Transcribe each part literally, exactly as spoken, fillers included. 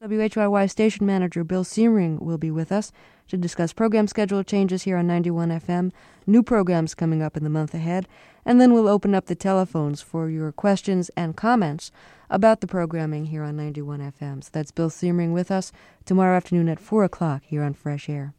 W H Y Y station manager Bill Searing will be with us to discuss program schedule changes here on ninety-one F M, new programs coming up in the month ahead, and then we'll open up the telephones for your questions and comments about the programming here on ninety-one F M. So that's Bill Searing with us tomorrow afternoon at four o'clock here on Fresh Air.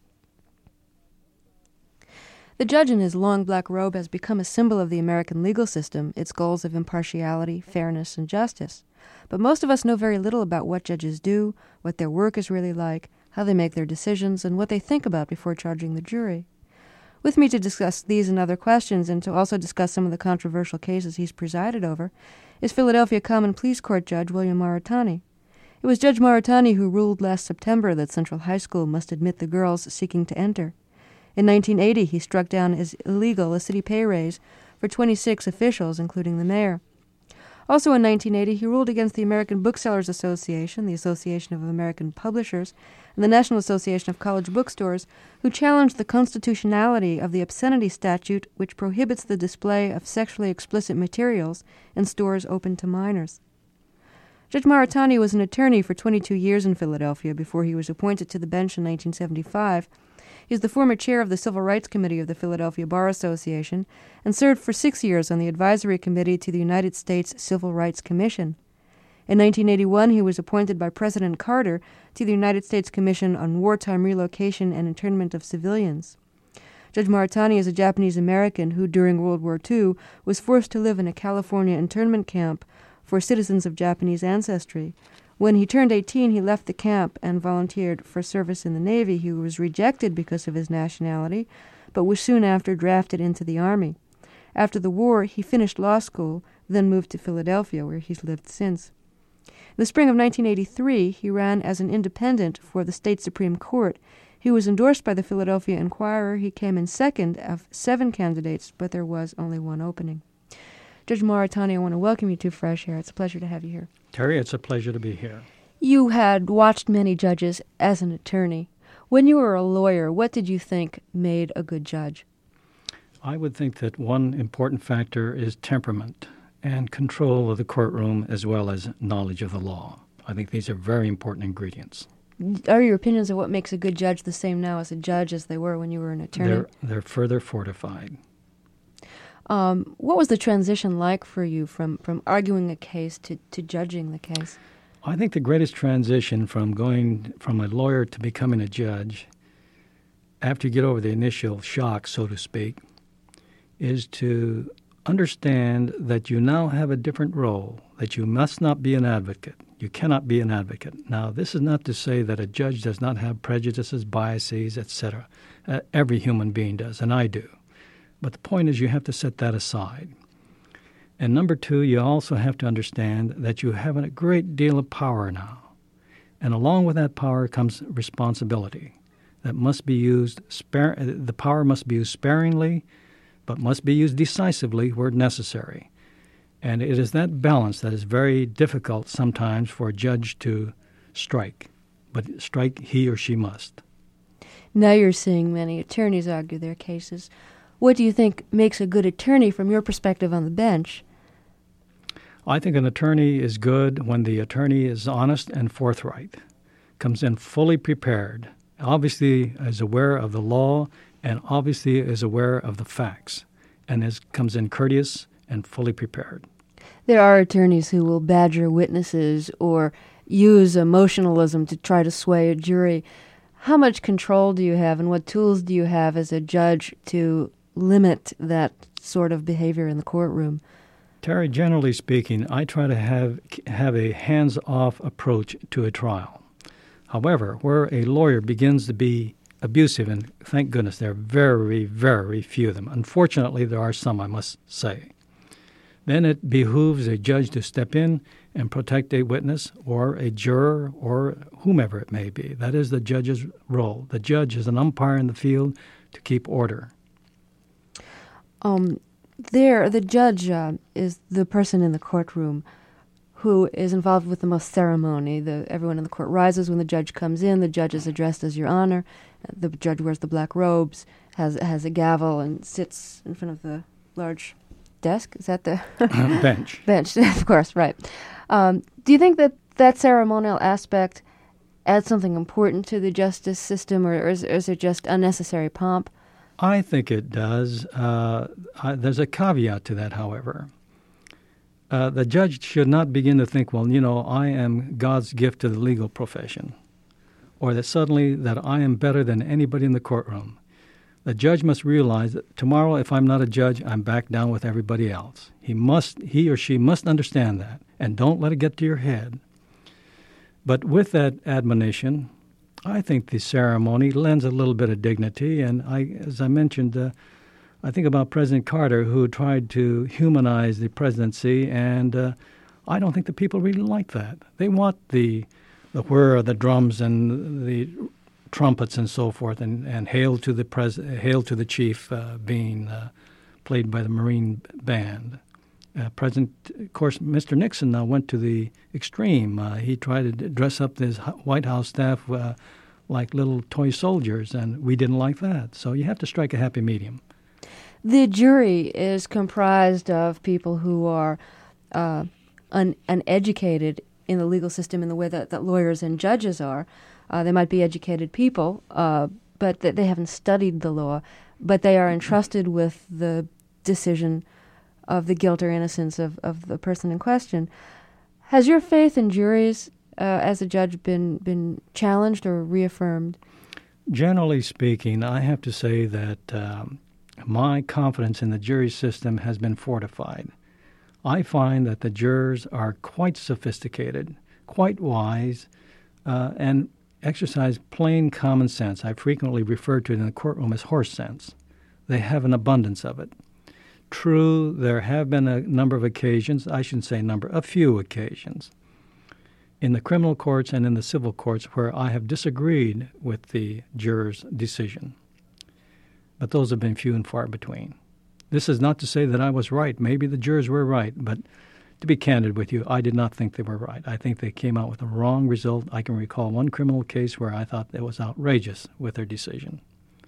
The judge in his long black robe has become a symbol of the American legal system, its goals of impartiality, fairness, and justice. But most of us know very little about what judges do, what their work is really like, how they make their decisions, and what they think about before charging the jury. With me to discuss these and other questions, and to also discuss some of the controversial cases he's presided over, is Philadelphia Common Pleas Court Judge William Mauritani. It was Judge Mauritani who ruled last September that Central High School must admit the girls seeking to enter. In nineteen eighty, he struck down as illegal a city pay raise for twenty-six officials, including the mayor. Also in nineteen eighty, he ruled against the American Booksellers Association, the Association of American Publishers, and the National Association of College Bookstores, who challenged the constitutionality of the obscenity statute, which prohibits the display of sexually explicit materials in stores open to minors. Judge Mauritani was an attorney for twenty-two years in Philadelphia before he was appointed to the bench in nineteen seventy-five. He is the former chair of the Civil Rights Committee of the Philadelphia Bar Association and served for six years on the advisory committee to the United States Civil Rights Commission. In nineteen eighty-one, he was appointed by President Carter to the United States Commission on Wartime Relocation and Internment of Civilians. Judge Mauritani is a Japanese American who, during World War Two, was forced to live in a California internment camp for citizens of Japanese ancestry. When he turned eighteen, he left the camp and volunteered for service in the Navy. He was rejected because of his nationality, but was soon after drafted into the Army. After the war, he finished law school, then moved to Philadelphia, where he's lived since. In the spring of nineteen eighty-three, he ran as an independent for the state Supreme Court. He was endorsed by the Philadelphia Inquirer. He came in second of seven candidates, but there was only one opening. Judge Mauritani, I want to welcome you to Fresh Air. It's a pleasure to have you here. Terry, it's a pleasure to be here. You had watched many judges as an attorney. When you were a lawyer, what did you think made a good judge? I would think that one important factor is temperament and control of the courtroom as well as knowledge of the law. I think these are very important ingredients. Are your opinions of what makes a good judge the same now as a judge as they were when you were an attorney? They're, they're further fortified. Um, what was the transition like for you from, from arguing a case to, to judging the case? I think the greatest transition from going from a lawyer to becoming a judge, after you get over the initial shock, so to speak, is to understand that you now have a different role, that you must not be an advocate. You cannot be an advocate. Now, this is not to say that a judge does not have prejudices, biases, et cetera. Uh, every human being does, and I do. But the point is you have to set that aside. And number two, you also have to understand that you have a great deal of power now. And along with that power comes responsibility that must be used, spare, the power must be used sparingly, but must be used decisively where necessary. And it is that balance that is very difficult sometimes for a judge to strike, but strike he or she must. Now you're seeing many attorneys argue their cases. What do you think makes a good attorney from your perspective on the bench? I think an attorney is good when the attorney is honest and forthright, comes in fully prepared, obviously is aware of the law and obviously is aware of the facts, and is, comes in courteous and fully prepared. There are attorneys who will badger witnesses or use emotionalism to try to sway a jury. How much control do you have and what tools do you have as a judge to limit that sort of behavior in the courtroom? Terry, generally speaking, I try to have have a hands-off approach to a trial. However, where a lawyer begins to be abusive, and thank goodness there are very, very few of them. Unfortunately, there are some, I must say. Then it behooves a judge to step in and protect a witness or a juror or whomever it may be. That is the judge's role. The judge is an umpire in the field to keep order. Um, there, the judge uh, is the person in the courtroom who is involved with the most ceremony. The, everyone in the court rises when the judge comes in. The judge is addressed as Your Honor. The judge wears the black robes, has has a gavel, and sits in front of the large desk. Is that the bench? Bench, of course, right. Um, do you think that that ceremonial aspect add something important to the justice system, or, or, is, or is it just unnecessary pomp? I think it does. Uh, I, there's a caveat to that, however. Uh, the judge should not begin to think, well, you know, I am God's gift to the legal profession, or that suddenly that I am better than anybody in the courtroom. The judge must realize that tomorrow, if I'm not a judge, I'm back down with everybody else. He must, he or she must understand that, and don't let it get to your head. But with that admonition, I think the ceremony lends a little bit of dignity, and I, as I mentioned, uh, I think about President Carter, who tried to humanize the presidency, and uh, I don't think the people really like that. They want the the whir of the drums and the trumpets and so forth, and, and hail to the pres hail to the chief uh, being uh, played by the Marine band. Uh, President, of course, Mister Nixon now went to the extreme. Uh, he tried to dress up his White House staff uh, like little toy soldiers, and we didn't like that. So you have to strike a happy medium. The jury is comprised of people who are uh, un uneducated in the legal system in the way that, that lawyers and judges are. Uh, they might be educated people, uh, but th they haven't studied the law, but they are entrusted with the decision of the guilt or innocence of, of the person in question. Has your faith in juries uh, as a judge been, been challenged or reaffirmed? Generally speaking, I have to say that um, my confidence in the jury system has been fortified. I find that the jurors are quite sophisticated, quite wise, uh, and exercise plain common sense. I frequently refer to it in the courtroom as horse sense. They have an abundance of it. True, there have been a number of occasions, I shouldn't say number, a few occasions, in the criminal courts and in the civil courts where I have disagreed with the jurors' decision. But those have been few and far between. This is not to say that I was right. Maybe the jurors were right, but to be candid with you, I did not think they were right. I think they came out with a wrong result. I can recall one criminal case where I thought it was outrageous with their decision.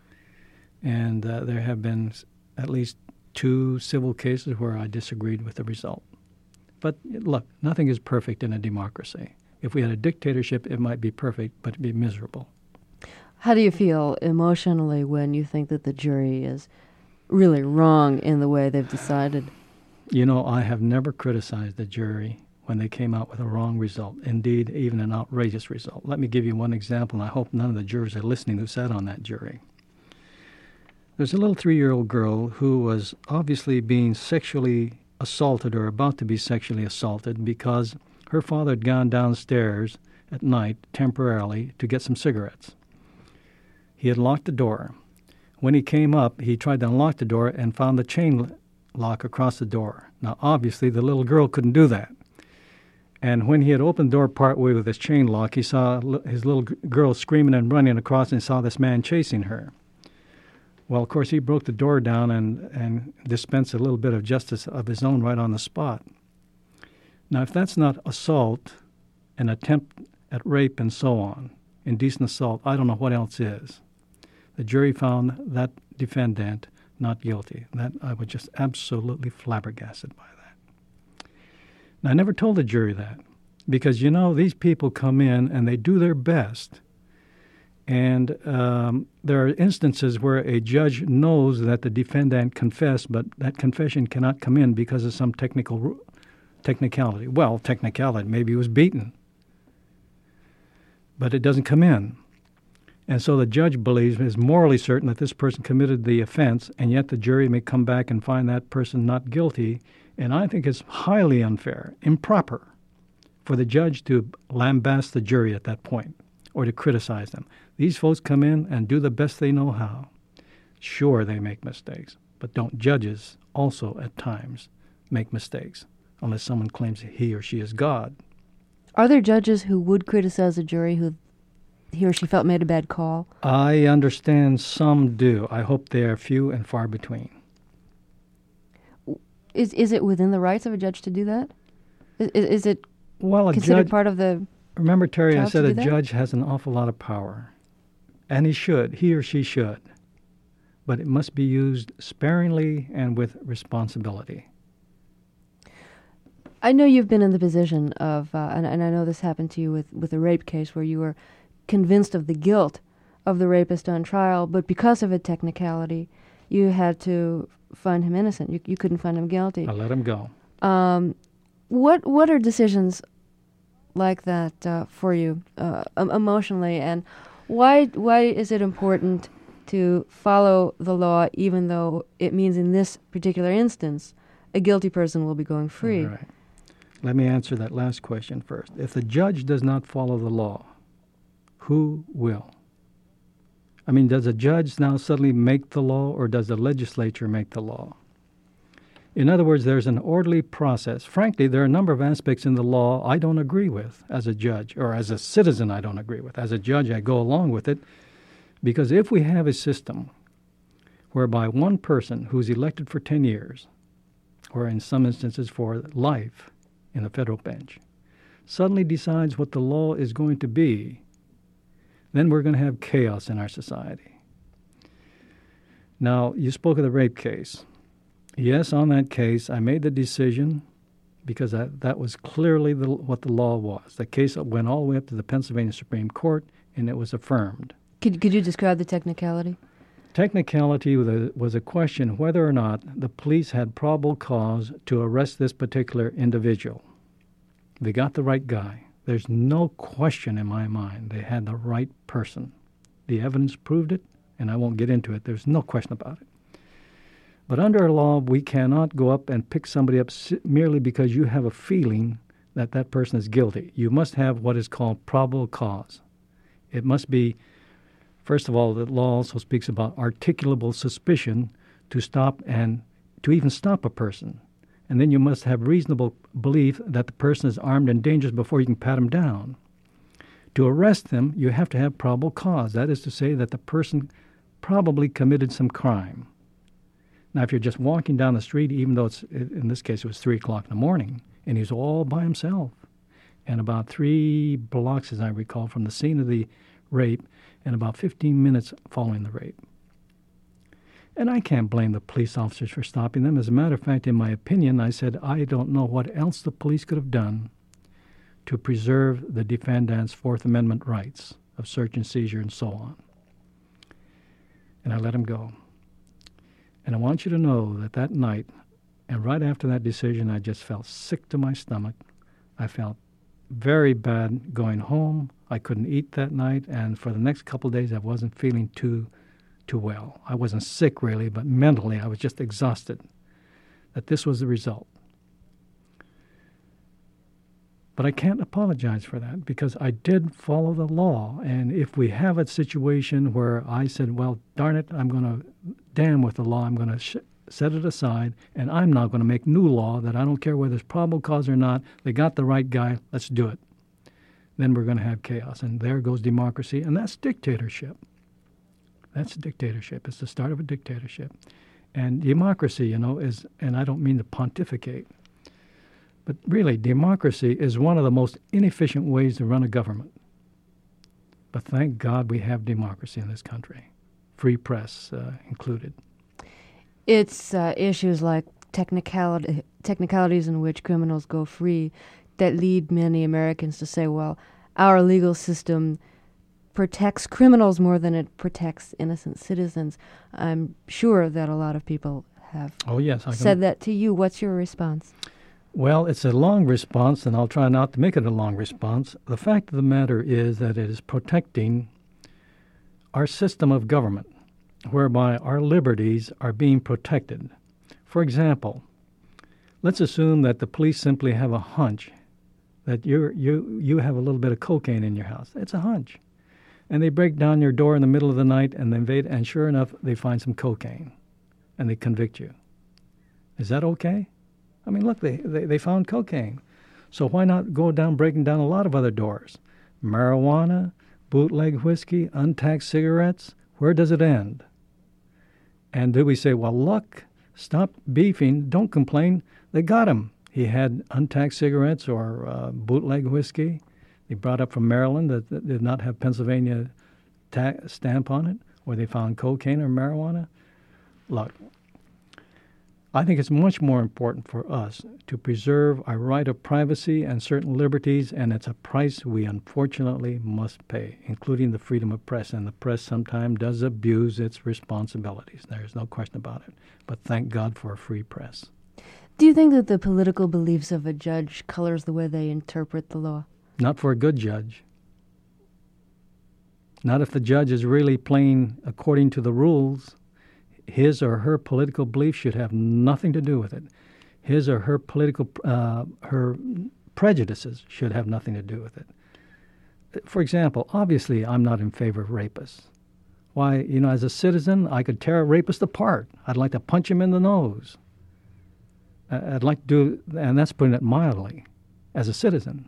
And uh, there have been at least two civil cases where I disagreed with the result. But look, nothing is perfect in a democracy. If we had a dictatorship, it might be perfect, but it'd be miserable. How do you feel emotionally when you think that the jury is really wrong in the way they've decided? You know, I have never criticized the jury when they came out with a wrong result, indeed, even an outrageous result. Let me give you one example, and I hope none of the jurors are listening who sat on that jury. There's a little three-year-old girl who was obviously being sexually assaulted or about to be sexually assaulted because her father had gone downstairs at night temporarily to get some cigarettes. He had locked the door. When he came up, he tried to unlock the door and found the chain lock across the door. Now, obviously, the little girl couldn't do that. And when he had opened the door partway with his chain lock, he saw his little girl screaming and running across and saw this man chasing her. Well, of course, he broke the door down and, and dispensed a little bit of justice of his own right on the spot. Now, if that's not assault, an attempt at rape and so on, indecent assault, I don't know what else is. The jury found that defendant not guilty. That I was just absolutely flabbergasted by that. Now, I never told the jury that because, you know, these people come in and they do their best. And um, there are instances where a judge knows that the defendant confessed, but that confession cannot come in because of some technical technicality. Well, technicality, maybe he was beaten. But it doesn't come in. And so the judge believes, is morally certain that this person committed the offense, and yet the jury may come back and find that person not guilty. And I think it's highly unfair, improper, for the judge to lambast the jury at that point or to criticize them. These folks come in and do the best they know how. Sure, they make mistakes, but don't judges also at times make mistakes unless someone claims he or she is God? Are there judges who would criticize a jury who he or she felt made a bad call? I understand some do. I hope they are few and far between. Is is it within the rights of a judge to do that? Is, is it well, a considered judge, part of the Remember, Terry, I job said to a do that? judge has an awful lot of power. And he should. He or she should. But it must be used sparingly and with responsibility. I know you've been in the position of, uh, and, and I know this happened to you with, with a rape case where you were convinced of the guilt of the rapist on trial, but because of a technicality, you had to find him innocent. You, you couldn't find him guilty. I let him go. Um, what what are decisions like that uh, for you uh, emotionally, and why why is it important to follow the law, even though it means in this particular instance a guilty person will be going free? All right. Let me answer that last question first. If the judge does not follow the law, who will? I mean, does a judge now suddenly make the law, or does the legislature make the law? In other words, there's an orderly process. Frankly, there are a number of aspects in the law I don't agree with as a judge, or as a citizen I don't agree with. As a judge, I go along with it, because if we have a system whereby one person who's elected for ten years, or in some instances for life in a federal bench, suddenly decides what the law is going to be, then we're going to have chaos in our society. Now, you spoke of the rape case. Yes, on that case, I made the decision because I, that was clearly the, what the law was. The case went all the way up to the Pennsylvania Supreme Court, and it was affirmed. Could, could you describe the technicality? Technicality was a, was a question whether or not the police had probable cause to arrest this particular individual. They got the right guy. There's no question in my mind they had the right person. The evidence proved it, and I won't get into it. There's no question about it. But under our law, we cannot go up and pick somebody up merely because you have a feeling that that person is guilty. You must have what is called probable cause. It must be, first of all, the law also speaks about articulable suspicion to stop and to even stop a person. And then you must have reasonable belief that the person is armed and dangerous before you can pat him down. To arrest them, you have to have probable cause. That is to say that the person probably committed some crime. Now, if you're just walking down the street, even though it's, in this case it was three o'clock in the morning, and he's all by himself, and about three blocks, as I recall, from the scene of the rape, and about fifteen minutes following the rape. And I can't blame the police officers for stopping them. As a matter of fact, in my opinion, I said, I don't know what else the police could have done to preserve the defendant's Fourth Amendment rights of search and seizure and so on. And I let him go. And I want you to know that that night, and right after that decision, I just felt sick to my stomach. I felt very bad going home. I couldn't eat that night, and for the next couple of days, I wasn't feeling too too well. I wasn't sick, really, but mentally, I was just exhausted that this was the result. But I can't apologize for that because I did follow the law. And if we have a situation where I said, well, darn it, I'm going to damn with the law, I'm going to sh- set it aside, and I'm not going to make new law that I don't care whether it's probable cause or not, they got the right guy, let's do it. Then we're going to have chaos. And there goes democracy, and that's dictatorship. That's dictatorship. It's the start of a dictatorship. And democracy, you know, is, and I don't mean to pontificate, but really, democracy is one of the most inefficient ways to run a government. But thank God we have democracy in this country, free press uh, included. It's uh, issues like technicality, technicalities in which criminals go free that lead many Americans to say, well, our legal system protects criminals more than it protects innocent citizens. I'm sure that a lot of people have oh, yes, I said can... that to you. What's your response? Well, it's a long response, and I'll try not to make it a long response. The fact of the matter is that it is protecting our system of government, whereby our liberties are being protected. For example, let's assume that the police simply have a hunch that you're, you you have a little bit of cocaine in your house. It's a hunch. And they break down your door in the middle of the night and they invade, and sure enough, they find some cocaine, and they convict you. Is that okay? I mean, look, they, they, they found cocaine. So why not go down breaking down a lot of other doors? Marijuana, bootleg whiskey, untaxed cigarettes, where does it end? And do we say, well, look, stop beefing, don't complain, they got him. He had untaxed cigarettes or uh, bootleg whiskey. They brought up from Maryland that, that did not have Pennsylvania ta- stamp on it, or they found cocaine or marijuana. Look, I think it's much more important for us to preserve our right of privacy and certain liberties, and it's a price we unfortunately must pay, including the freedom of press. And the press sometimes does abuse its responsibilities. There's no question about it. But thank God for a free press. Do you think that the political beliefs of a judge colors the way they interpret the law? Not for a good judge. Not if the judge is really playing according to the rules. His or her political belief should have nothing to do with it. His or her political, uh, her prejudices should have nothing to do with it. For example, obviously, I'm not in favor of rapists. Why, you know, as a citizen, I could tear a rapist apart. I'd like to punch him in the nose. I'd like to do, and that's putting it mildly, as a citizen.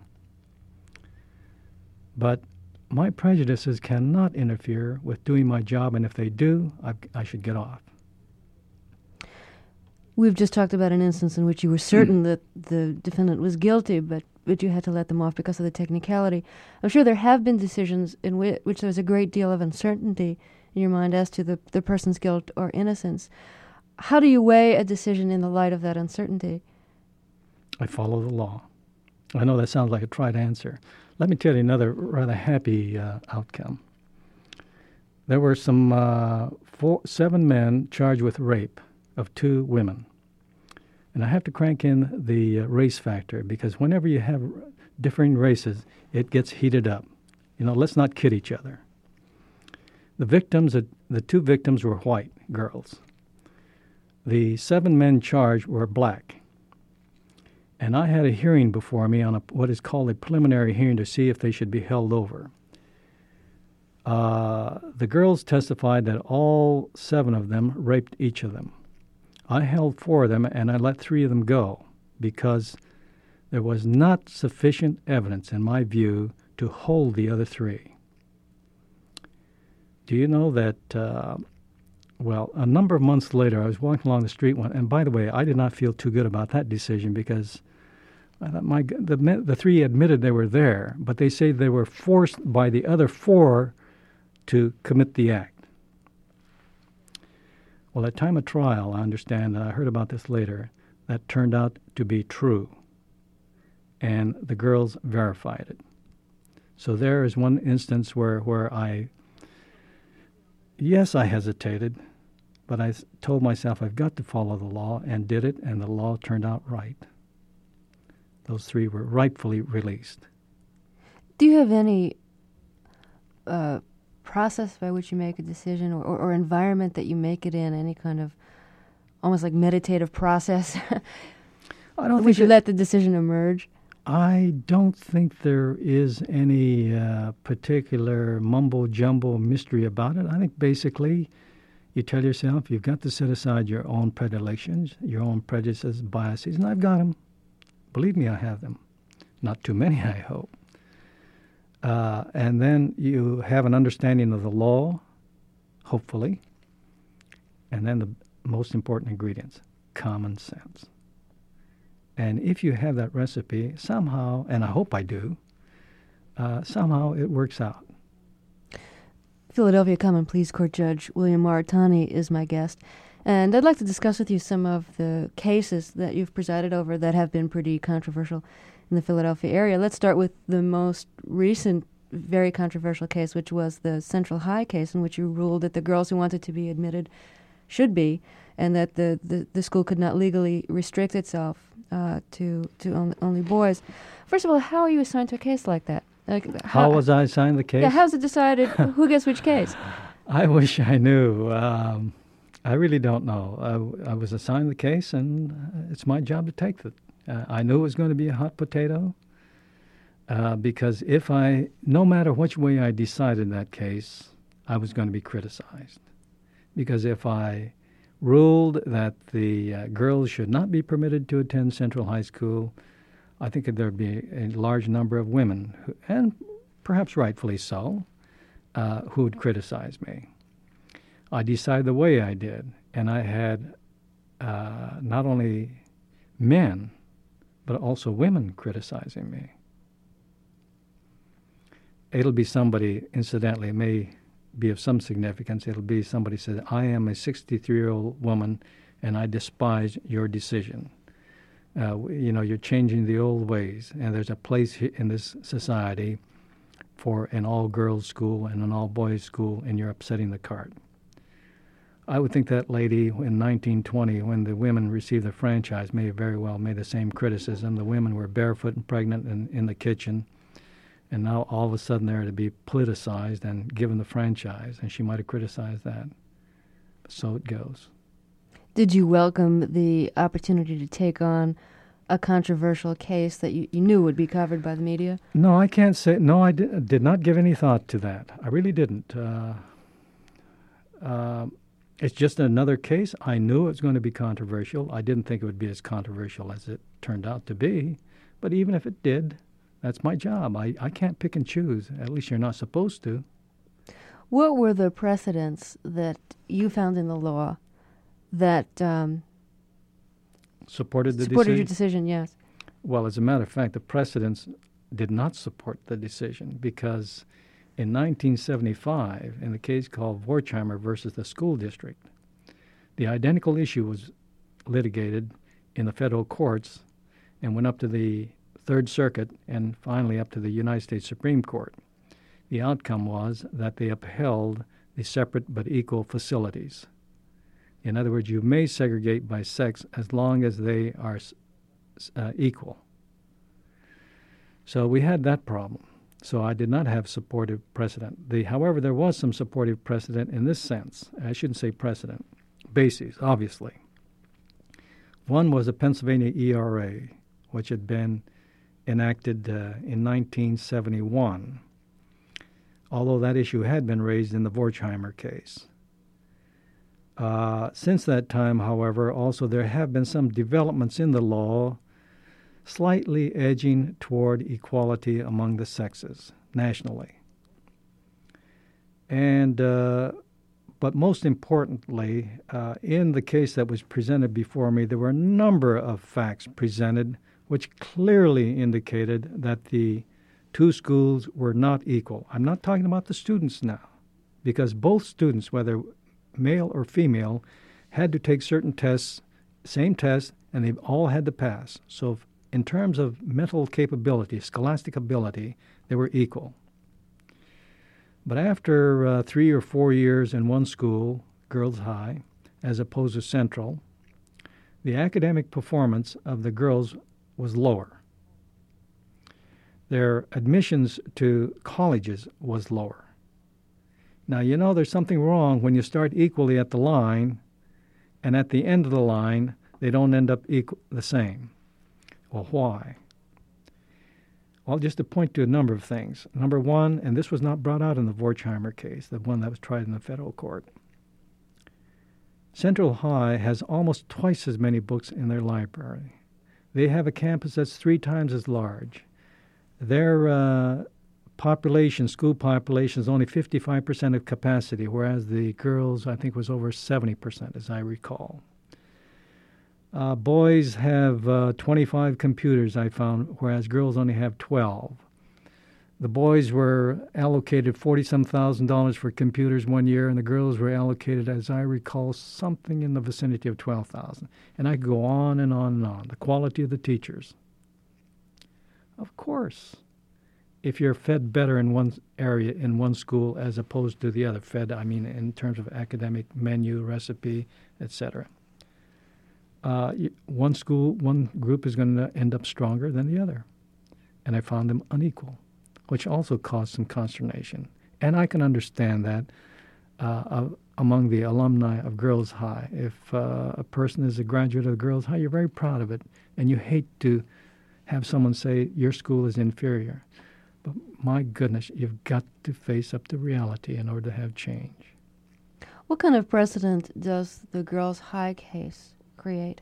But my prejudices cannot interfere with doing my job, and if they do, I, I should get off. We've just talked about an instance in which you were certain that the defendant was guilty, but, but you had to let them off because of the technicality. I'm sure there have been decisions in which, which there's a great deal of uncertainty in your mind as to the, the person's guilt or innocence. How do you weigh a decision in the light of that uncertainty? I follow the law. I know that sounds like a trite answer. Let me tell you another rather happy uh, outcome. There were some uh, four, seven men charged with rape of two women. And I have to crank in the uh, race factor, because whenever you have differing races, it gets heated up. You know, let's not kid each other. The victims, uh, the two victims were white girls. The seven men charged were black. And I had a hearing before me on a, what is called a preliminary hearing to see if they should be held over. Uh, the girls testified that all seven of them raped each of them. I held four of them, and I let three of them go because there was not sufficient evidence, in my view, to hold the other three. Do you know that, uh, well, a number of months later, I was walking along the street, one, and by the way, I did not feel too good about that decision because I thought my, the, the three admitted they were there, but they say they were forced by the other four to commit the act. Well, at time of trial, I understand, and I heard about this later, that turned out to be true, and the girls verified it. So there is one instance where, where I, yes, I hesitated, but I told myself I've got to follow the law, and did it, and the law turned out right. Those three were rightfully released. Do you have any uh, process by which you make a decision, or, or, or environment that you make it in, any kind of almost like meditative process I don't which think you it, let the decision emerge? I don't think there is any uh, particular mumbo-jumbo mystery about it. I think basically you tell yourself you've got to set aside your own predilections, your own prejudices, biases, and I've got them. Believe me, I have them. Not too many, I hope. Uh, and then you have an understanding of the law, hopefully, and then the most important ingredients, common sense. And if you have that recipe, somehow, and I hope I do, uh, somehow it works out. Philadelphia Common Pleas Court Judge William Mauritani is my guest. And I'd like to discuss with you some of the cases that you've presided over that have been pretty controversial in the Philadelphia area. Let's start with the most recent, very controversial case, which was the Central High case, in which you ruled that the girls who wanted to be admitted should be, and that the, the, the school could not legally restrict itself uh, to to only, only boys. First of all, how are you assigned to a case like that? Like, how, how was I assigned the case? Yeah, how's it decided who gets which case? I wish I knew. Um, I really don't know. I, I was assigned the case, and it's my job to take it. Uh, I knew it was going to be a hot potato uh, because if I, no matter which way I decided that case, I was going to be criticized. Because if I ruled that the uh, girls should not be permitted to attend Central High School, I think that there would be a large number of women, who, and perhaps rightfully so, uh, who would criticize me. I decided the way I did, and I had uh, not only men, but also women criticizing me. It'll be somebody, incidentally, it may be of some significance. It'll be somebody said, I am a sixty-three-year-old woman, and I despise your decision. Uh, you know, you're changing the old ways, and there's a place in this society for an all-girls school and an all-boys school, and you're upsetting the cart. I would think that lady in nineteen twenty, when the women received the franchise, may have very well made the same criticism. The women were barefoot and pregnant in, in the kitchen, and now all of a sudden they're to be politicized and given the franchise, and she might have criticized that. So it goes. Did you welcome the opportunity to take on a controversial case that you, you knew would be covered by the media? No, I can't say. No, I did, did not give any thought to that. I really didn't. Uh, uh, it's just another case. I knew it was going to be controversial. I didn't think it would be as controversial as it turned out to be. But even if it did, that's my job. I, I can't pick and choose. At least you're not supposed to. What were the precedents that you found in the law that um, supported the supported decision? your decision? Yes. Well, as a matter of fact, the precedents did not support the decision because in nineteen seventy-five, in the case called Wertheimer versus the school district, the identical issue was litigated in the federal courts and went up to the Third Circuit and finally up to the United States Supreme Court. The outcome was that they upheld the separate but equal facilities. In other words, you may segregate by sex as long as they are uh, equal. So we had that problem. So I did not have supportive precedent. The, however, there was some supportive precedent in this sense. I shouldn't say precedent. Bases, obviously. One was the Pennsylvania E R A, which had been enacted uh, in nineteen seventy-one, although that issue had been raised in the Wertheimer case. Uh, since that time, however, also there have been some developments in the law slightly edging toward equality among the sexes nationally. And, uh, but most importantly, uh, in the case that was presented before me, there were a number of facts presented which clearly indicated that the two schools were not equal. I'm not talking about the students now, because both students, whether male or female, had to take certain tests, same tests, and they all had to pass. So if, in terms of mental capability, scholastic ability, they were equal. But after uh, three or four years in one school, Girls High, as opposed to Central, the academic performance of the girls was lower. Their admissions to colleges was lower. Now, you know there's something wrong when you start equally at the line, and at the end of the line, they don't end up equal, the same. Well, why? Well, just to point to a number of things. Number one, and this was not brought out in the Wertheimer case, the one that was tried in the federal court. Central High has almost twice as many books in their library. They have a campus that's three times as large. Their uh, population, school population, is only fifty-five percent of capacity, whereas the girls, I think, was over seventy percent, as I recall. Uh, boys have uh, twenty-five computers, I found, whereas girls only have twelve. The boys were allocated forty-some thousand dollars for computers one year, and the girls were allocated, as I recall, something in the vicinity of twelve thousand. And I could go on and on and on. The quality of the teachers. Of course, if you're fed better in one area, in one school, as opposed to the other, fed, I mean, in terms of academic menu, recipe, et cetera. Uh, one school, one group is going to end up stronger than the other. And I found them unequal, which also caused some consternation. And I can understand that uh, uh, among the alumni of Girls High. If uh, a person is a graduate of Girls High, you're very proud of it, and you hate to have someone say your school is inferior. But my goodness, you've got to face up to reality in order to have change. What kind of precedent does the Girls High case create?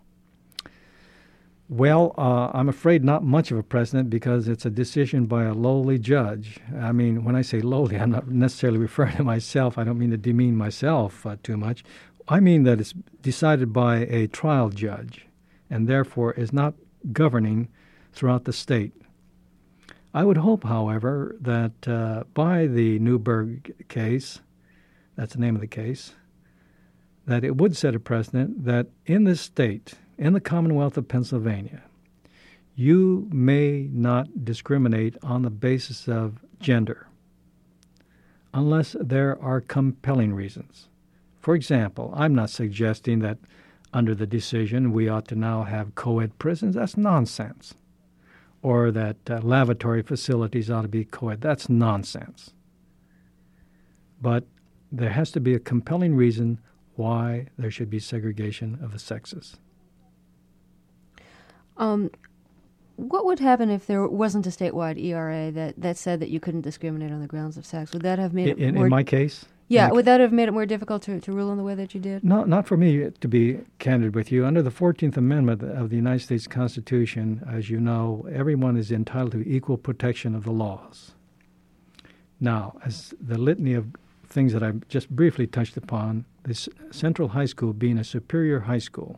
Well, uh, I'm afraid not much of a precedent because it's a decision by a lowly judge. I mean, when I say lowly, I'm not necessarily referring to myself. I don't mean to demean myself uh, too much. I mean that it's decided by a trial judge and therefore is not governing throughout the state. I would hope, however, that uh, by the Newberg case, that's the name of the case, that it would set a precedent that in this state, in the Commonwealth of Pennsylvania, you may not discriminate on the basis of gender unless there are compelling reasons. For example, I'm not suggesting that under the decision we ought to now have co-ed prisons. That's nonsense. Or that uh, lavatory facilities ought to be co-ed. That's nonsense. But there has to be a compelling reason why there should be segregation of the sexes. Um, what would happen if there wasn't a statewide E R A that, that said that you couldn't discriminate on the grounds of sex? Would that have made it in, more... In my case? Yeah, in would that have made it more difficult to, to rule in the way that you did? No, not for me, to be candid with you. Under the fourteenth Amendment of the United States Constitution, as you know, everyone is entitled to equal protection of the laws. Now, as the litany of things that I've just briefly touched upon, this Central High School being a superior high school,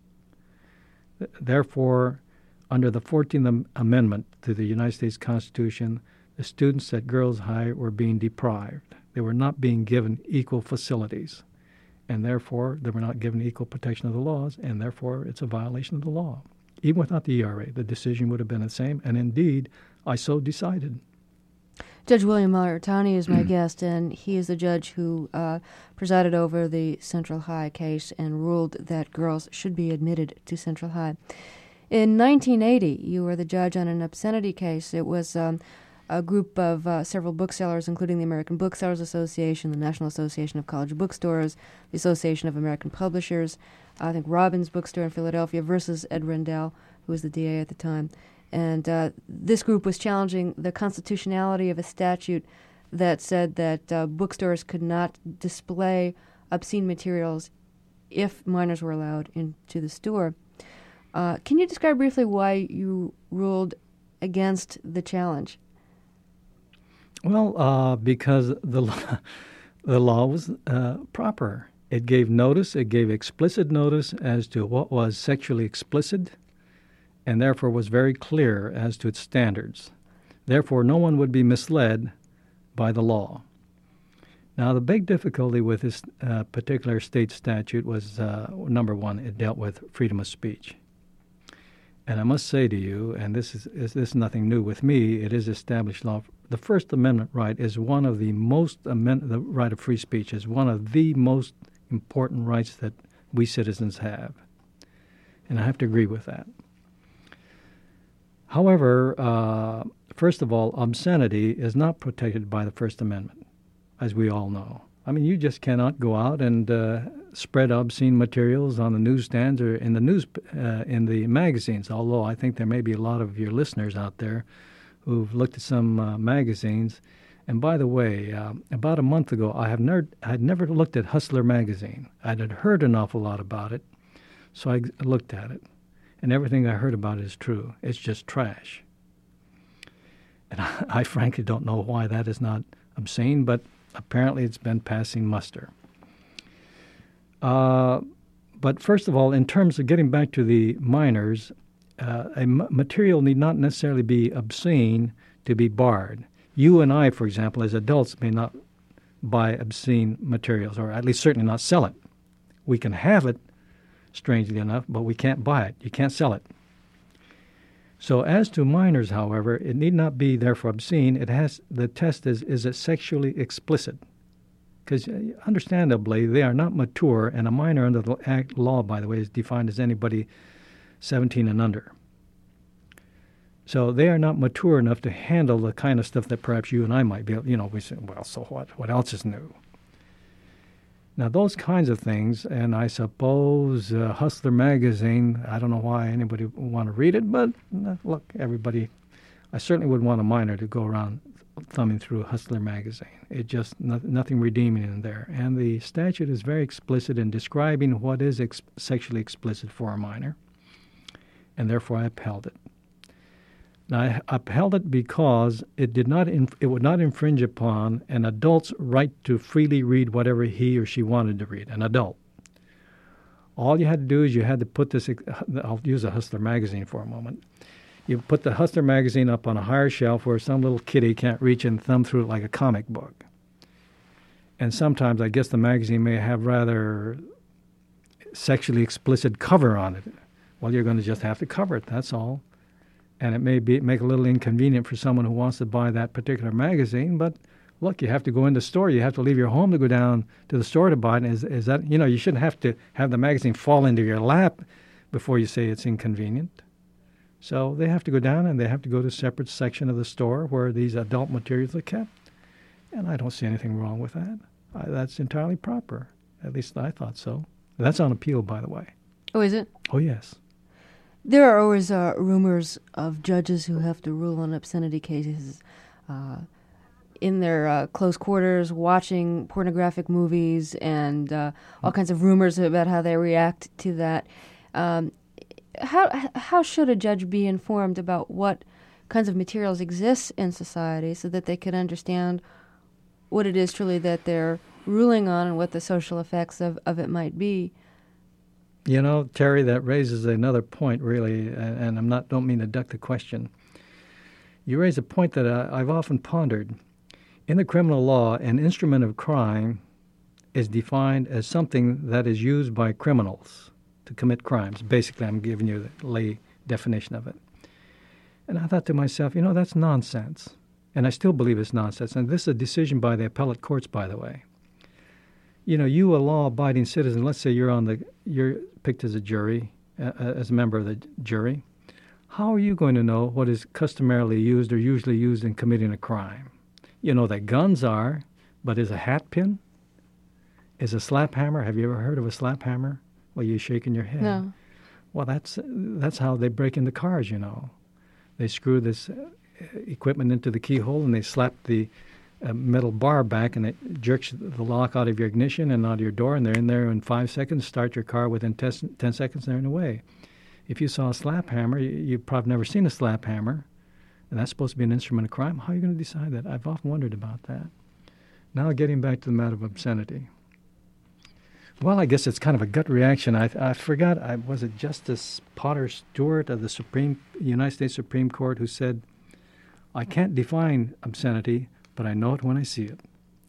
therefore, under the fourteenth Amendment to the United States Constitution, the students at Girls High were being deprived. They were not being given equal facilities, and therefore they were not given equal protection of the laws, and therefore it's a violation of the law. Even without the E R A, the decision would have been the same, and indeed, I so decided. Judge William Maritani is my guest, and he is the judge who uh, presided over the Central High case and ruled that girls should be admitted to Central High. In nineteen eighty, you were the judge on an obscenity case. It was um, a group of uh, several booksellers, including the American Booksellers Association, the National Association of College Bookstores, the Association of American Publishers, I think Robbins Bookstore in Philadelphia, versus Ed Rendell, who was the D A at the time. And uh, this group was challenging the constitutionality of a statute that said that uh, bookstores could not display obscene materials if minors were allowed into the store. Uh, can you describe briefly why you ruled against the challenge? Well, uh, because the law, the law was uh, proper. It gave notice, it gave explicit notice as to what was sexually explicit, and therefore was very clear as to its standards. Therefore, no one would be misled by the law. Now, the big difficulty with this uh, particular state statute was, uh, number one, it dealt with freedom of speech. And I must say to you, and this is, is this is nothing new with me, it is established law. The First Amendment right is one of the most, amend- the right of free speech is one of the most important rights that we citizens have. And I have to agree with that. However, uh, first of all, obscenity is not protected by the First Amendment, as we all know. I mean, you just cannot go out and uh, spread obscene materials on the newsstands or in the news, uh, in the magazines, although I think there may be a lot of your listeners out there who've looked at some uh, magazines. And by the way, uh, about a month ago, I have never, I had never looked at Hustler magazine. I had heard an awful lot about it, so I looked at it. And everything I heard about it is true. It's just trash. And I, I frankly don't know why that is not obscene, but apparently it's been passing muster. Uh, but first of all, in terms of getting back to the minors, uh, a m- material need not necessarily be obscene to be barred. You and I, for example, as adults, may not buy obscene materials, or at least certainly not sell it. We can have it, strangely enough, but we can't buy it. You can't sell it. So as to minors, however, it need not be therefore obscene. It has the test is, is it sexually explicit? Because understandably, they are not mature, and a minor under the act law, by the way, is defined as anybody seventeen and under. So they are not mature enough to handle the kind of stuff that perhaps you and I might be able, you know, we say, well, so what? What else is new? Now, those kinds of things, and I suppose uh, Hustler magazine, I don't know why anybody would want to read it, but uh, look, everybody, I certainly would want a minor to go around thumbing through Hustler magazine. It just, no, nothing redeeming in there. And the statute is very explicit in describing what is ex- sexually explicit for a minor, and therefore I upheld it. Now, I upheld it because it did not inf- it would not infringe upon an adult's right to freely read whatever he or she wanted to read, an adult. All you had to do is you had to put this, I'll use a Hustler magazine for a moment. You put the Hustler magazine up on a higher shelf where some little kiddie can't reach and thumb through it like a comic book. And sometimes I guess the magazine may have rather sexually explicit cover on it. Well, you're going to just have to cover it, that's all. And it may be make a little inconvenient for someone who wants to buy that particular magazine, but look, you have to go in the store. You have to leave your home to go down to the store to buy it. Is, is that, you know, you shouldn't have to have the magazine fall into your lap before you say it's inconvenient. So they have to go down and they have to go to a separate section of the store where these adult materials are kept. And I don't see anything wrong with that. I, that's entirely proper. At least I thought so. That's on appeal, by the way. Oh, is it? Oh, yes. There are always uh, rumors of judges who have to rule on obscenity cases uh, in their uh, close quarters, watching pornographic movies, and uh, all kinds of rumors about how they react to that. Um, how how should a judge be informed about what kinds of materials exist in society so that they can understand what it is truly that they're ruling on and what the social effects of, of it might be? You know, Terry, that raises another point, really, and I'm not don't mean to duck the question. You raise a point that I, I've often pondered. In the criminal law, an instrument of crime is defined as something that is used by criminals to commit crimes. Basically, I'm giving you the lay definition of it. And I thought to myself, you know, that's nonsense. And I still believe it's nonsense. And this is a decision by the appellate courts, by the way. You know, you, a law-abiding citizen, let's say you're on the, you're picked as a jury, uh, as a member of the jury. How are you going to know what is customarily used or usually used in committing a crime? You know that guns are, but is a hat pin? Is a slap hammer? Have you ever heard of a slap hammer? Well, you're shaking your head. No. Well, that's that's how they break into cars, you know. They screw this uh, equipment into the keyhole and they slap the uh, metal bar back and it jerks the lock out of your ignition and out of your door, and they're in there in five seconds, start your car within ten, ten seconds, they're in the way. If you saw a slap hammer, you, you've probably never seen a slap hammer, and that's supposed to be an instrument of crime. How are you going to decide that? I've often wondered about that. Now getting back to the matter of obscenity. Well, I guess it's kind of a gut reaction. I, I forgot, I, was it Justice Potter Stewart of the Supreme United States Supreme Court who said, I can't define obscenity, but I know it when I see it.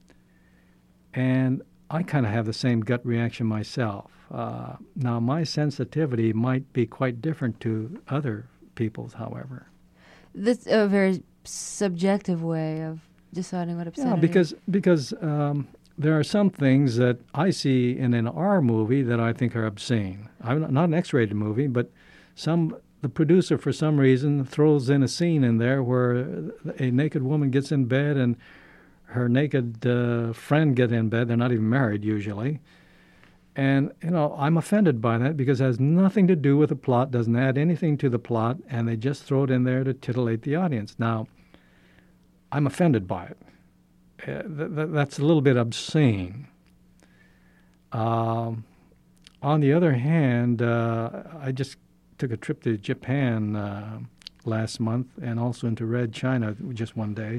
And I kind of have the same gut reaction myself. Uh, now, my sensitivity might be quite different to other people's, however. That's a very subjective way of deciding what obscenity Yeah, because, because um, there are some things that I see in an R movie that I think are obscene. I'm not, not an X-rated movie, but some the producer, for some reason, throws in a scene in there where a naked woman gets in bed and her naked uh, friend get in bed. They're not even married usually. And, you know, I'm offended by that because it has nothing to do with the plot, doesn't add anything to the plot, and they just throw it in there to titillate the audience. Now, I'm offended by it. Uh, th- th- that's a little bit obscene. Um, on the other hand, uh, I just took a trip to Japan uh, last month and also into Red China just one day.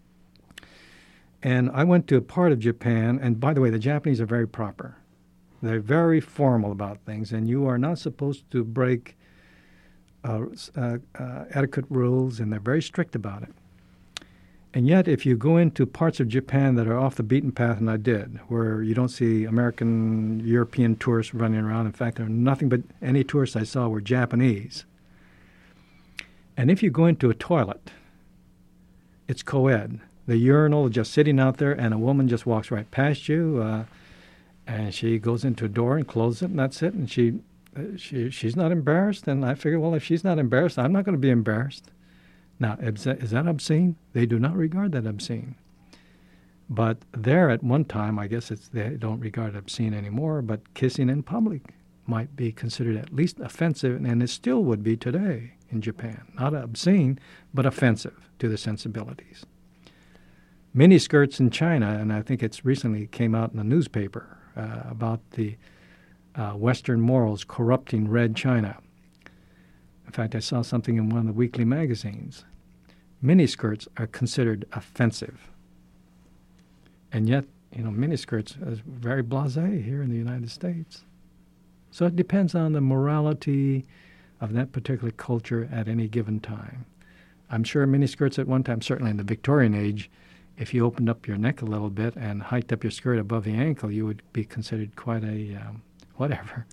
And I went to a part of Japan, and by the way, the Japanese are very proper. They're very formal about things, and you are not supposed to break uh, uh, uh, etiquette rules, and they're very strict about it. And yet, if you go into parts of Japan that are off the beaten path, and I did, where you don't see American, European tourists running around. In fact, there are nothing but any tourists I saw were Japanese. And if you go into a toilet, it's co-ed. The urinal is just sitting out there, and a woman just walks right past you, uh, and she goes into a door and closes it, and that's it. And she, uh, she, she's not embarrassed. And I figure, well, if she's not embarrassed, I'm not going to be embarrassed. Now, is that obscene? They do not regard that obscene. But there at one time, I guess it's, they don't regard it obscene anymore, but kissing in public might be considered at least offensive, and it still would be today in Japan. Not obscene, but offensive to the sensibilities. Miniskirts in China, and I think it's recently came out in the newspaper uh, about the uh, Western morals corrupting Red China. In fact, I saw something in one of the weekly magazines. Miniskirts are considered offensive. And yet, you know, miniskirts is very blasé here in the United States. So it depends on the morality of that particular culture at any given time. I'm sure miniskirts at one time, certainly in the Victorian age, if you opened up your neck a little bit and hiked up your skirt above the ankle, you would be considered quite a um, whatever.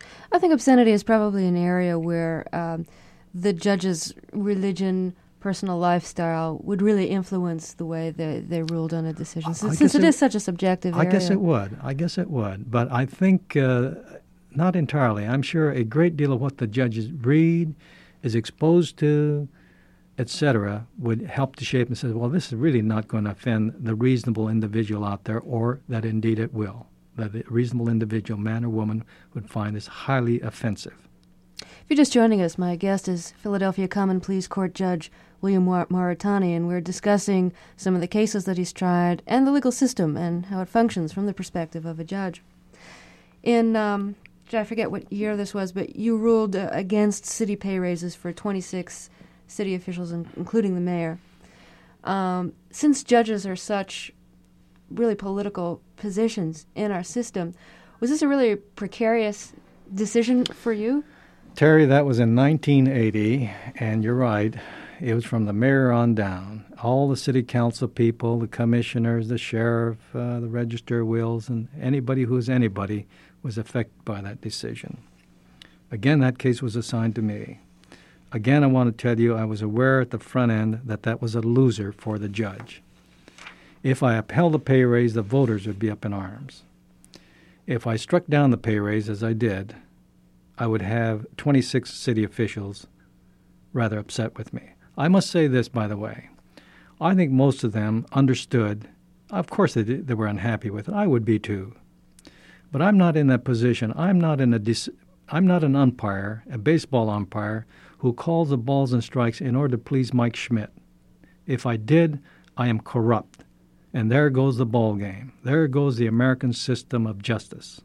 I think obscenity is probably an area where um, the judge's religion, personal lifestyle would really influence the way they, they ruled on a decision, since, since it, it is such a subjective I area. guess it would. I guess it would. But I think uh, not entirely. I'm sure a great deal of what the judges read, is exposed to, et cetera, would help to shape and say, well, this is really not going to offend the reasonable individual out there, or that indeed it will. That a reasonable individual, man or woman, would find this highly offensive. If you're just joining us, my guest is Philadelphia Common Pleas Court Judge William Mauritani, and we're discussing some of the cases that he's tried and the legal system and how it functions from the perspective of a judge. In, um, I forget what year this was, but you ruled uh, against city pay raises for twenty-six city officials, in, including the mayor. Um, since judges are such really political positions in our system, was this a really precarious decision for you? Terry, that was in nineteen eighty, and you're right. It was from the mayor on down. All the city council people, the commissioners, the sheriff, uh, the register of wills, and anybody who was anybody was affected by that decision. Again, that case was assigned to me. Again, I want to tell you I was aware at the front end that that was a loser for the judge. If I upheld the pay raise, the voters would be up in arms. If I struck down the pay raise, as I did, I would have twenty-six city officials rather upset with me. I must say this, by the way. I think most of them understood. Of course, they, did, they were unhappy with it. I would be too. But I'm not in that position. I'm not in a. Dis- I'm not an umpire, a baseball umpire, who calls the balls and strikes in order to please Mike Schmidt. If I did, I am corrupt. And there goes the ball game. There goes the American system of justice.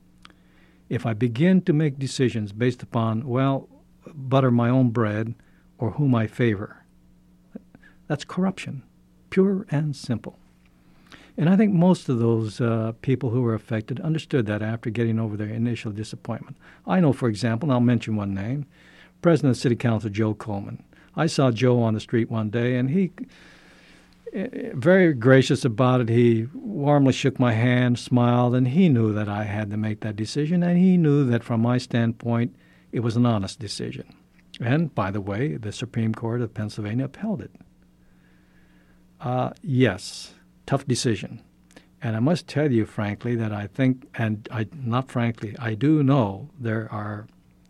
If I begin to make decisions based upon, well, butter my own bread or whom I favor, that's corruption, pure and simple. And I think most of those uh, people who were affected understood that after getting over their initial disappointment. I know, for example, and I'll mention one name, President of City Council Joe Coleman. I saw Joe on the street one day, and he, very gracious about it, he warmly shook my hand, smiled, and he knew that I had to make that decision, and he knew that from my standpoint, it was an honest decision. And, by the way, the Supreme Court of Pennsylvania upheld it. Uh, yes, tough decision. And I must tell you, frankly, that I think, and I not frankly, I do know there are,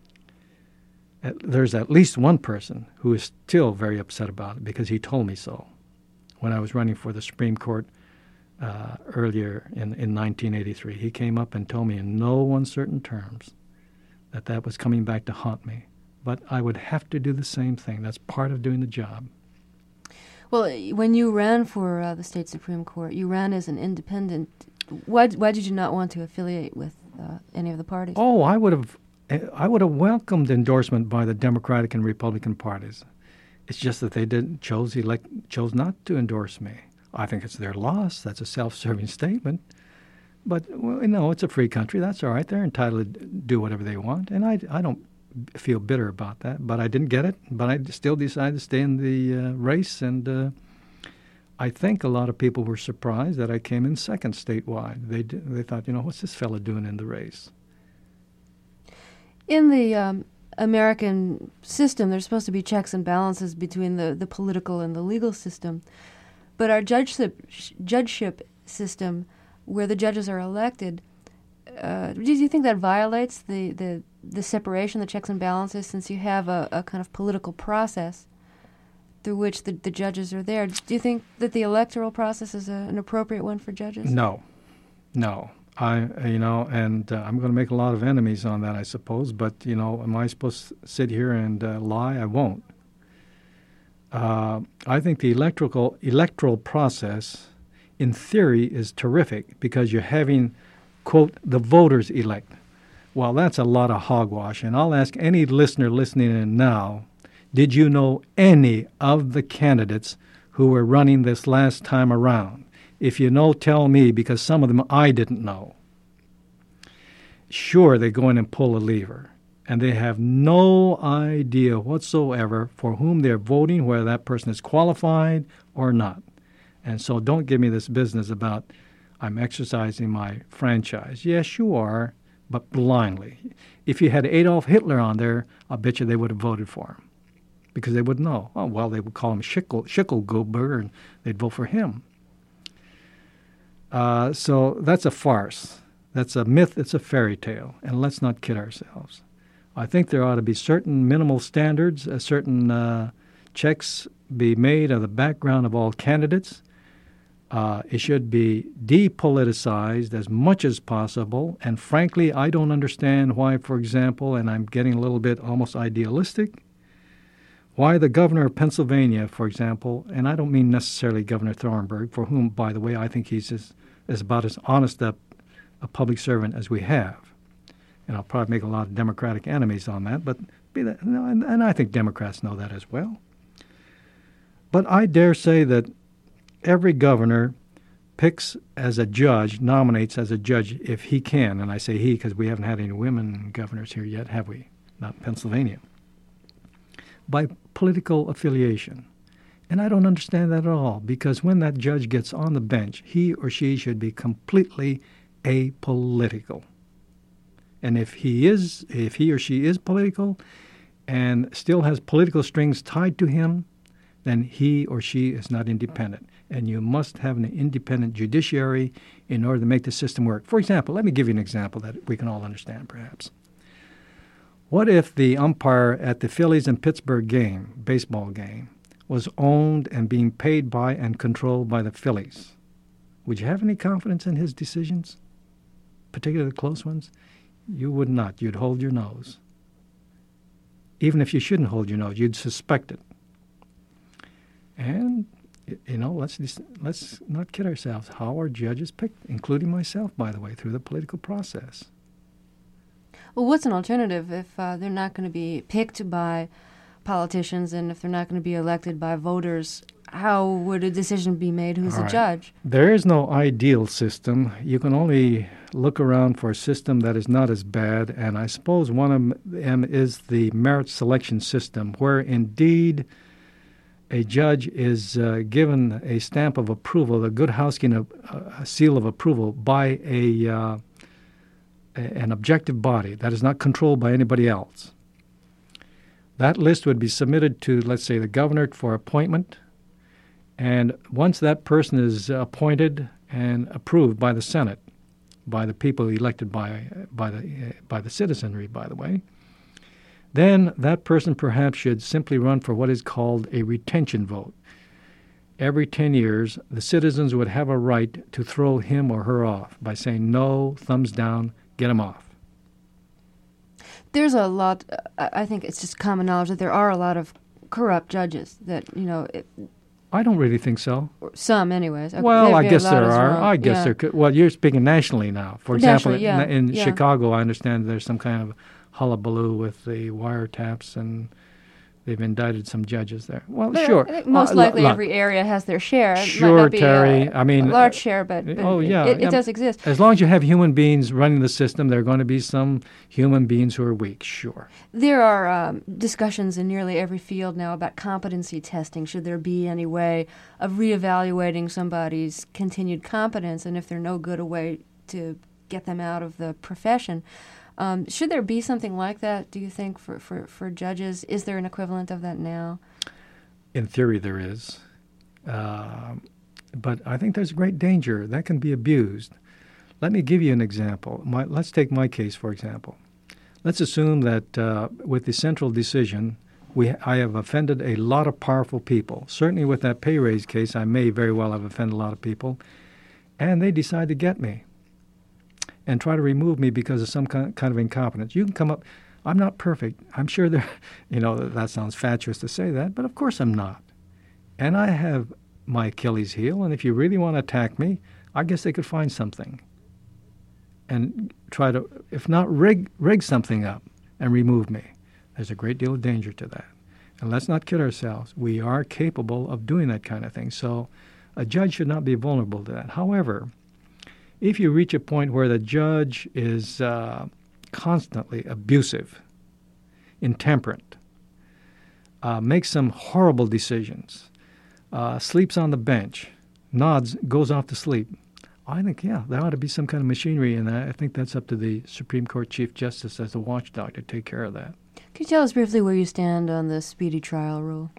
there's at least one person who is still very upset about it because he told me so when I was running for the Supreme Court uh, earlier in, in nineteen eighty-three. He came up and told me in no uncertain terms that that was coming back to haunt me. But I would have to do the same thing. That's part of doing the job. Well, when you ran for uh, the state Supreme Court, you ran as an independent. Why, why did you not want to affiliate with uh, any of the parties? Oh, I would have, I would have welcomed endorsement by the Democratic and Republican parties. It's just that they didn't chose elect chose not to endorse me. I think it's their loss. That's a self-serving statement. But well, you know, it's a free country. That's all right. They're entitled to do whatever they want, and I, I don't feel bitter about that. But I didn't get it. But I still decided to stay in the uh, race, and uh, I think a lot of people were surprised that I came in second statewide. They they thought, you know, what's this fella doing in the race? In the um, American system, there's supposed to be checks and balances between the, the political and the legal system. But our judgeship, judgeship system, where the judges are elected, uh, do you think that violates the, the, the separation, the checks and balances, since you have a, a kind of political process through which the, the judges are there? Do you think that the electoral process is a, an appropriate one for judges? No. No. I, you know, and uh, I'm going to make a lot of enemies on that, I suppose. But, you know, am I supposed to sit here and uh, lie? I won't. Uh, I think the electrical electoral process, in theory, is terrific because you're having, quote, the voters elect. Well, that's a lot of hogwash. And I'll ask any listener listening in now, did you know any of the candidates who were running this last time around? If you know, tell me, because some of them I didn't know. Sure, they go in and pull a lever, and they have no idea whatsoever for whom they're voting, whether that person is qualified or not. And so don't give me this business about I'm exercising my franchise. Yes, you are, but blindly. If you had Adolf Hitler on there, I bet you they would have voted for him because they would know. Oh, well, they would call him Schickel, Schicklgruber, and they'd vote for him. Uh, so that's a farce. That's a myth. It's a fairy tale. And let's not kid ourselves. I think there ought to be certain minimal standards, uh, certain uh, checks be made of the background of all candidates. Uh, it should be depoliticized as much as possible. And frankly, I don't understand why, for example, and I'm getting a little bit almost idealistic, why the governor of Pennsylvania, for example, and I don't mean necessarily Governor Thornburgh, for whom, by the way, I think he's as, is about as honest a, a public servant as we have. And I'll probably make a lot of Democratic enemies on that, but be that, and, and I think Democrats know that as well. But I dare say that every governor picks as a judge, nominates as a judge if he can, and I say he because we haven't had any women governors here yet, have we? Not in Pennsylvania. By political affiliation. And I don't understand that at all, because when that judge gets on the bench, he or she should be completely apolitical. And if he is, if he or she is political and still has political strings tied to him, then he or she is not independent. And you must have an independent judiciary in order to make the system work. For example, let me give you an example that we can all understand, perhaps. What if the umpire at the Phillies and Pittsburgh game, baseball game, was owned and being paid by and controlled by the Phillies? Would you have any confidence in his decisions, particularly the close ones? You would not. You'd hold your nose. Even if you shouldn't hold your nose, you'd suspect it. And, you know, let's just, let's not kid ourselves. How are judges picked, including myself, by the way, through the political process? Well, what's an alternative if uh, they're not going to be picked by politicians and if they're not going to be elected by voters? How would a decision be made who's All a right. judge? There is no ideal system. You can only look around for a system that is not as bad, and I suppose one of them is the merit selection system, where indeed a judge is uh, given a stamp of approval, a good housekeeping uh, seal of approval by a, uh, a an objective body that is not controlled by anybody else. That list would be submitted to, let's say, the governor for appointment, and once that person is appointed and approved by the Senate, by the people elected by by the uh, by the citizenry, by the way, then that person perhaps should simply run for what is called a retention vote. Every ten years, the citizens would have a right to throw him or her off by saying, no, thumbs down, get him off. There's a lot, uh, I think it's just common knowledge that there are a lot of corrupt judges that, you know, it, I don't really think so. some anyways. Okay, Well, I maybe a guess lot there as are. well. I guess Yeah. there could. Well, you're speaking nationally now. For example, Nationally, yeah, in, in yeah. Chicago, I understand there's some kind of hullabaloo with the wiretaps, and they've indicted some judges there. Well, But sure. I think most Uh, likely look, every area has their share. It might Sure, not be Terry. A, I mean, a large uh, share, but, but oh, yeah. it, it Um, does exist. As long as you have human beings running the system, there are going to be some human beings who are weak, sure. There are um, discussions in nearly every field now about competency testing. Should there be any way of reevaluating somebody's continued competence, and if they're no good, a way to get them out of the profession? Um, should there be something like that, do you think, for, for, for judges? Is there an equivalent of that now? In theory, there is. Uh, but I think there's a great danger. That can be abused. Let me give you an example. My, let's take my case, for example. Let's assume that uh, with the central decision, we I have offended a lot of powerful people. Certainly with that pay raise case, I may very well have offended a lot of people. And they decide to get me and try to remove me because of some kind of incompetence. You can come up. I'm not perfect. I'm sure there, you know, that sounds fatuous to say that, but of course I'm not. And I have my Achilles heel, and if you really want to attack me, I guess they could find something and try to, if not rig, rig something up and remove me. There's a great deal of danger to that. And let's not kid ourselves. We are capable of doing that kind of thing. So a judge should not be vulnerable to that. However, if you reach a point where the judge is uh, constantly abusive, intemperate, uh, makes some horrible decisions, uh, sleeps on the bench, nods, goes off to sleep, I think, yeah, there ought to be some kind of machinery in that. I think that's up to the Supreme Court Chief Justice as a watchdog to take care of that. Can you tell us briefly where you stand on the speedy trial rule?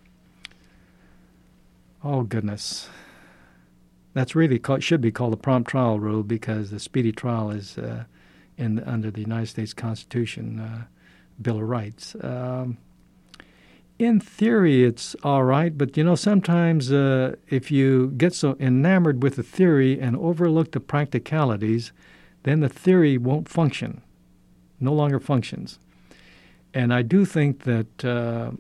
Oh, goodness. That's really called, should be called the prompt trial rule, because the speedy trial is uh, in under the United States Constitution, uh, Bill of Rights. Um, in theory, it's all right, but, you know, sometimes uh, if you get so enamored with the theory and overlook the practicalities, then the theory won't function, no longer functions. And I do think that uh,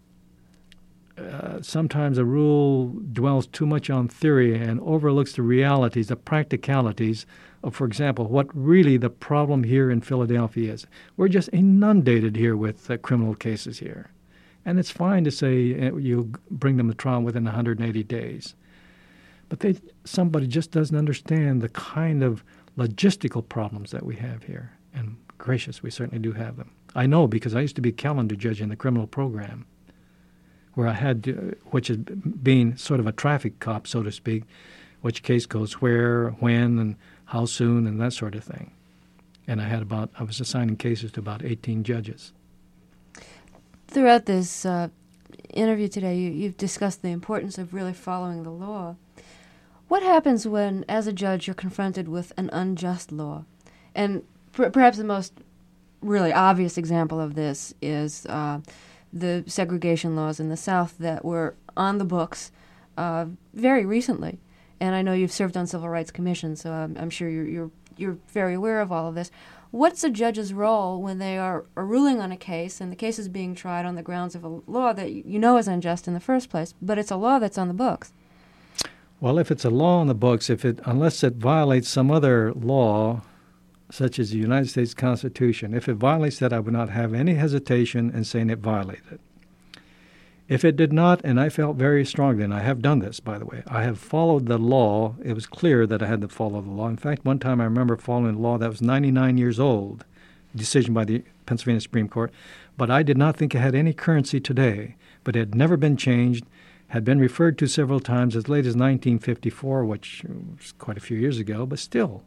uh, sometimes a rule dwells too much on theory and overlooks the realities, the practicalities of, for example, what really the problem here in Philadelphia is. We're just inundated here with uh, criminal cases here. And it's fine to say uh, you bring them to trial within one hundred eighty days. But they, somebody just doesn't understand the kind of logistical problems that we have here. And gracious, we certainly do have them. I know, because I used to be calendar judge in the criminal program, where I had to, which is being sort of a traffic cop, so to speak, which case goes where, when, and how soon, and that sort of thing. And I had about, I was assigning cases to about eighteen judges. Throughout this uh, interview today, you, you've discussed the importance of really following the law. What happens when, as a judge, you're confronted with an unjust law? And per- perhaps the most really obvious example of this is uh, the segregation laws in the South that were on the books uh, very recently. And I know you've served on civil rights commissions, so I'm, I'm sure you're, you're you're very aware of all of this. What's a judge's role when they are, are ruling on a case and the case is being tried on the grounds of a law that you know is unjust in the first place, but it's a law that's on the books? Well, if it's a law on the books, if it unless it violates some other law, such as the United States Constitution, if it violates that, I would not have any hesitation in saying it violated it. If it did not, and I felt very strongly, and I have done this, by the way, I have followed the law. It was clear that I had to follow the law. In fact, one time I remember following a law that was ninety-nine years old, decision by the Pennsylvania Supreme Court, but I did not think it had any currency today, but it had never been changed, had been referred to several times as late as nineteen fifty-four, which was quite a few years ago, but still.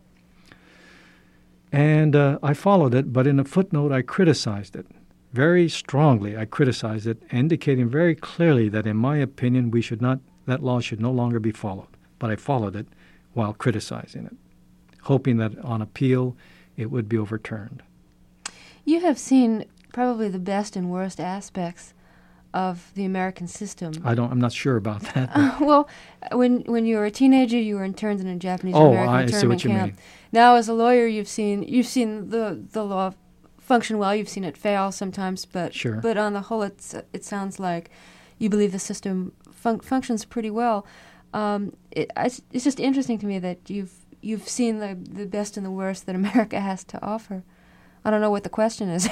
And uh, I followed it, but in a footnote I criticized it. Very strongly I criticized it, indicating very clearly that in my opinion we should not, that law should no longer be followed. But I followed it while criticizing it, hoping that on appeal it would be overturned. You have seen probably the best and worst aspects of the American system. I don't. I'm not sure about that. Uh, well, when when you were a teenager, you were interned in a Japanese oh, American I internment see what you camp. mean. Now, as a lawyer, you've seen you've seen the the law function well. You've seen it fail sometimes, but sure. but on the whole, it's it sounds like you believe the system fun- functions pretty well. Um, it, it's just interesting to me that you've you've seen the the best and the worst that America has to offer. I don't know what the question is.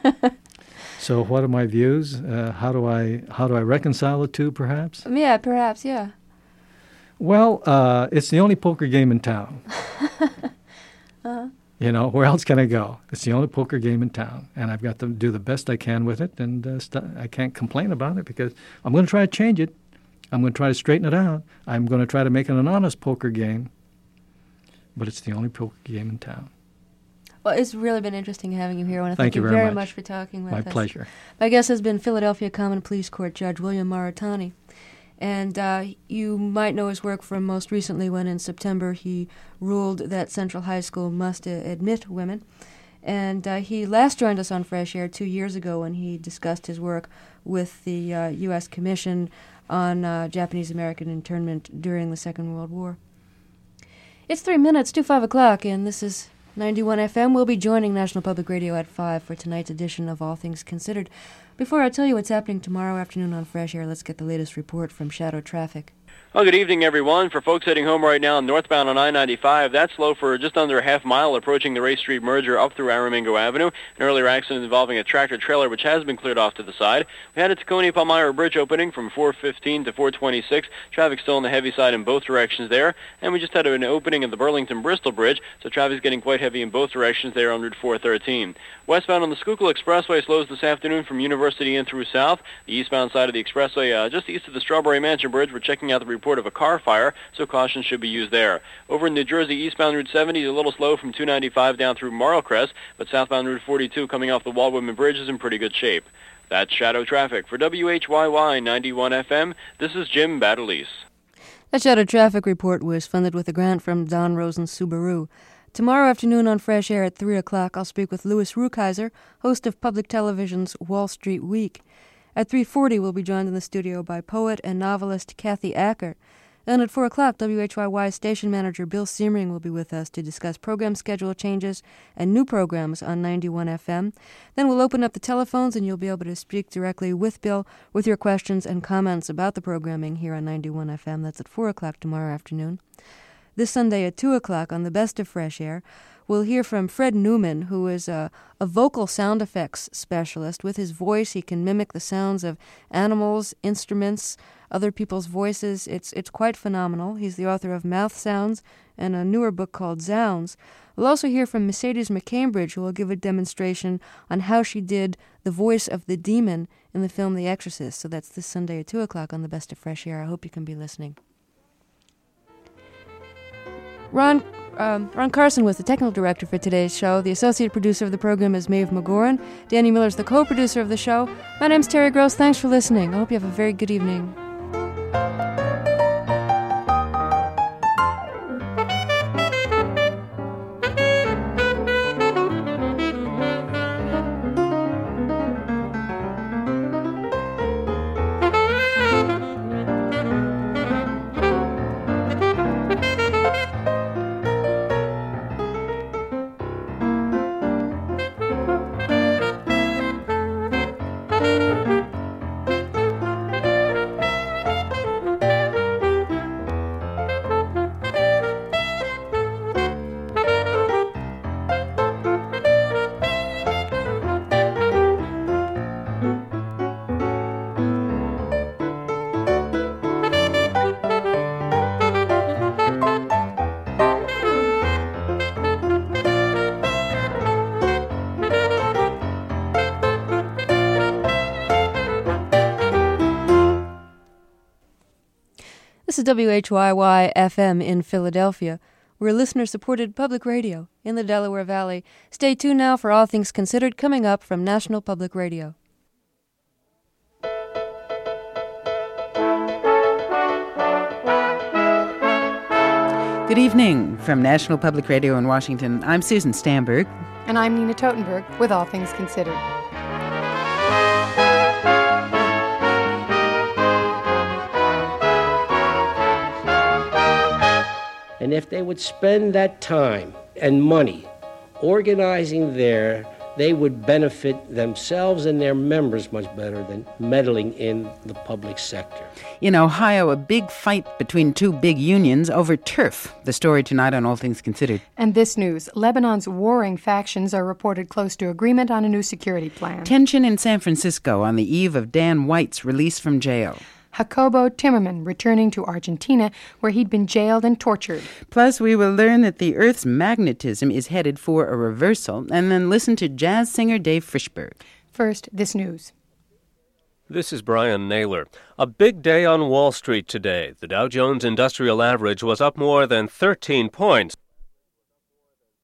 So, what are my views? Uh, how do I how do I reconcile the two? Perhaps. Yeah, perhaps. Yeah. Well, uh, it's the only poker game in town. uh-huh. You know, where else can I go? It's the only poker game in town, and I've got to do the best I can with it, and uh, st- I can't complain about it because I'm going to try to change it. I'm going to try to straighten it out. I'm going to try to make it an honest poker game, but it's the only poker game in town. Well, it's really been interesting having you here. I want to thank, thank you very, very much. much for talking with My us. My pleasure. My guest has been Philadelphia Common Pleas Court Judge William Maritani. And uh, you might know his work from most recently when in September he ruled that Central High School must uh, admit women. And uh, he last joined us on Fresh Air two years ago when he discussed his work with the uh, U S Commission on uh, Japanese-American internment during the Second World War. It's three minutes to five o'clock, and this is ninety-one F M. We'll be joining National Public Radio at five for tonight's edition of All Things Considered. Before I tell you what's happening tomorrow afternoon on Fresh Air, let's get the latest report from Shadow Traffic. Well, good evening, everyone. For folks heading home right now northbound on I ninety-five, that's slow for just under a half mile approaching the Ray Street merger up through Aramingo Avenue. An earlier accident involving a tractor-trailer, which has been cleared off to the side. We had a Tacony-Palmyra Bridge opening from four fifteen to four twenty-six. Traffic still on the heavy side in both directions there. And we just had an opening of the Burlington-Bristol Bridge, so traffic's getting quite heavy in both directions there on Route four thirteen. Westbound on the Schuylkill Expressway slows this afternoon from University University in through south. The eastbound side of the expressway, uh, just east of the Strawberry Mansion Bridge, we're checking out the report of a car fire, so caution should be used there. Over in New Jersey, eastbound Route seventy is a little slow from two ninety-five down through Marlcrest, but southbound Route forty-two coming off the Waldwoodman Bridge is in pretty good shape. That's Shadow Traffic. For W H Y Y ninety-one F M, this is Jim Badalise. That Shadow Traffic Report was funded with a grant from Don Rosen Subaru. Tomorrow afternoon on Fresh Air at three o'clock, I'll speak with Louis Rukeyser, host of Public Television's Wall Street Week. At three forty, we'll be joined in the studio by poet and novelist Kathy Acker. Then at four o'clock, W H Y Y station manager Bill Siemering will be with us to discuss program schedule changes and new programs on ninety-one F M. Then we'll open up the telephones and you'll be able to speak directly with Bill with your questions and comments about the programming here on ninety-one F M. That's at four o'clock tomorrow afternoon. This Sunday at two o'clock on the Best of Fresh Air, we'll hear from Fred Newman, who is a, a vocal sound effects specialist. With his voice, he can mimic the sounds of animals, instruments, other people's voices. It's it's quite phenomenal. He's the author of Mouth Sounds and a newer book called Zounds. We'll also hear from Mercedes McCambridge, who will give a demonstration on how she did the voice of the demon in the film The Exorcist. So that's this Sunday at two o'clock on the Best of Fresh Air. I hope you can be listening. Ron um, Ron Carson was the technical director for today's show. The associate producer of the program is Maeve McGoran. Danny Miller's the co-producer of the show. My name's Terry Gross. Thanks for listening. I hope you have a very good evening. This is W H Y Y F M in Philadelphia. We're listener-supported public radio in the Delaware Valley. Stay tuned now for All Things Considered, coming up from National Public Radio. Good evening from National Public Radio in Washington. I'm Susan Stamberg. And I'm Nina Totenberg with All Things Considered. And if they would spend that time and money organizing there, they would benefit themselves and their members much better than meddling in the public sector. In Ohio, a big fight between two big unions over turf. The story tonight on All Things Considered. And this news, Lebanon's warring factions are reported close to agreement on a new security plan. Tension in San Francisco on the eve of Dan White's release from jail. Jacobo Timmerman returning to Argentina, where he'd been jailed and tortured. Plus, we will learn that the Earth's magnetism is headed for a reversal, and then listen to jazz singer Dave Frischberg. First, this news. This is Brian Naylor. A big day on Wall Street today. The Dow Jones Industrial Average was up more than thirteen points.